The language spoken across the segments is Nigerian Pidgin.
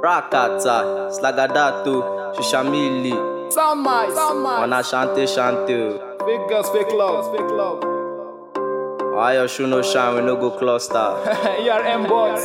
Rakata, Slagadato, Shishamili, Sound mice. Ona Shante. Fake girls, fake love. Why your shoe no shine, we no go cluster. ERM boys.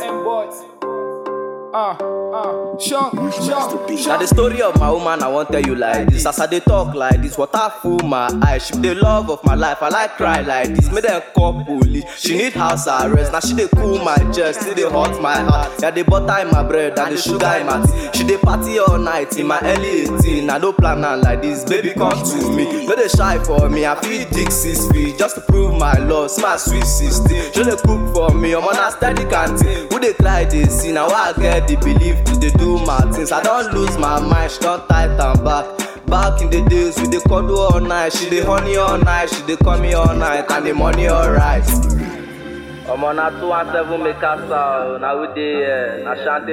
Sean. Now the story of my woman, I won't tell you like this. As I dey talk like this, water full my eyes. She be the love of my life, I like cry like this. Make them call police, she need house arrest. Now she dey cool my chest, still dey hot my heart. Yeah, the butter in my bread and the sugar in my tea. She dey party all night in my early 18. I don't plan on like this, baby come to me. No dey shy for me, I feel dig 6 feet just to prove my love. See my sweet 16, she dey cook for me. I'm on a steady canteen. Who dey try this see now I get the belief to dey do my things. I don't lose my mind, she don't tight and back in the days we dey cuddle all night. She dey honey all night, she dey call me all night, and the money alright. I'm on a 217 make us out. Now we dey na Shante.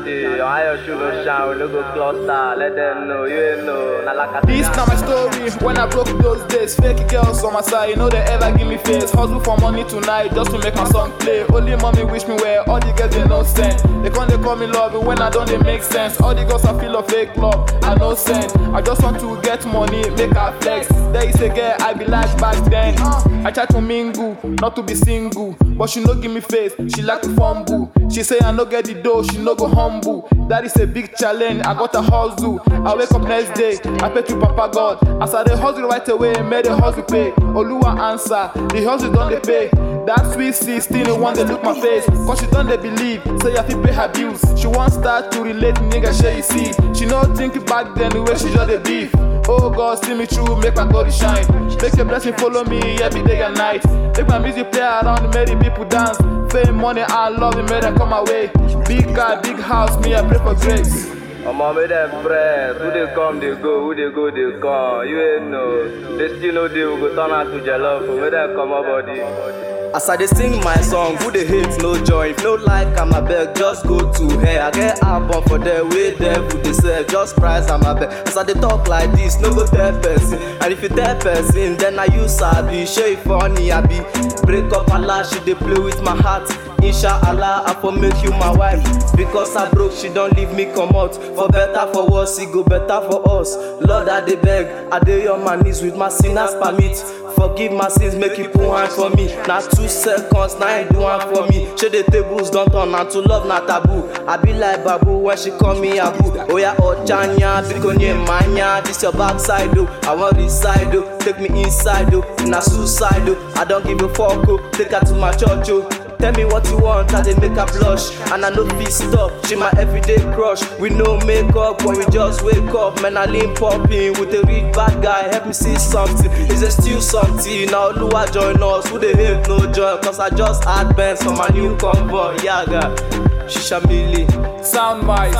Your shoe no shine, we no go cluster. Let them know, you ain't know. Na like This not my story. When I broke those days, fake girls on my side, you know they ever give me face. Hustle for money tonight just to make my song play. Only mommy wish me well, all the girls they no sense. They call me love when I don't they make sense. All the girls I feel of fake love, I no sense. I just want to get money, make her flex. There is a girl I be like back then. I try to mingle, not to be single, but she no give me face. She like to fumble. She say I no get the dough, she no go humble. That is a big challenge. I got a hustle. I wake up next day, I pay to Papa God. As I dey hustle right away, made the hustle pay. Oluwa answer, the hustle don't they pay. That sweet 16, the one they look my face. Cause she don't they believe, say I fit pay her bills. She want start to relate, nigga, share you see. She no think back then the way she just the beef. Oh God, see me through, make my glory shine. Make your blessing follow me every day and night. Make my music play around, make the people dance. Fame, money, and love, it made them come away. Big car, big house, me I pray for grace. make them press. Who they come, they go. Who they go, they come. You ain't know. They still know they will go turn out to jollof. Make them come up body. As I dey sing my song, who dey hate no joy. If no like, I'm a beg, just go to hell. I get album for them, way devil they say, just price I'm a beg. As I dey talk like this, no go tell person. And if you tell person, then I use sabi. Show you funny, I be break up Allah, she dey play with my heart. Inshallah, I for make you my wife. Because I broke, she don't leave me come out. For better, for worse, it go better for us. Lord, I dey beg, I dey on my knees with my sinners permit. Forgive my sins, make you put hand for me. Now 2 seconds, now you do one for me. Share the tables, don't turn and to love not taboo. I be like Babu when she call me Abu. Oh yeah, Ochanya, Bikonye Manya. This your backside though, I want this side though. Take me inside though, in a suicide though. I don't give a fuck oh, take her to my church oh. Tell me what you want, I dey make her blush. And I no fit stop, she my everyday crush. We no makeup when we just wake up. Man, I lean popping with a real bad guy. Help me see something, is there still something? Now Lua join us, who they hate no joy. Cause I just had bands for my new convoy. Yaga, Shishamili. Sound mice.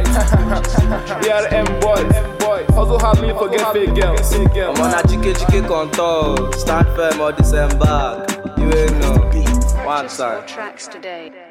ERM boys. Hustle hard, me forget fake girls. I'm on a GK contour. Stand firm or disembark. You ain't know. One side. Tracks today.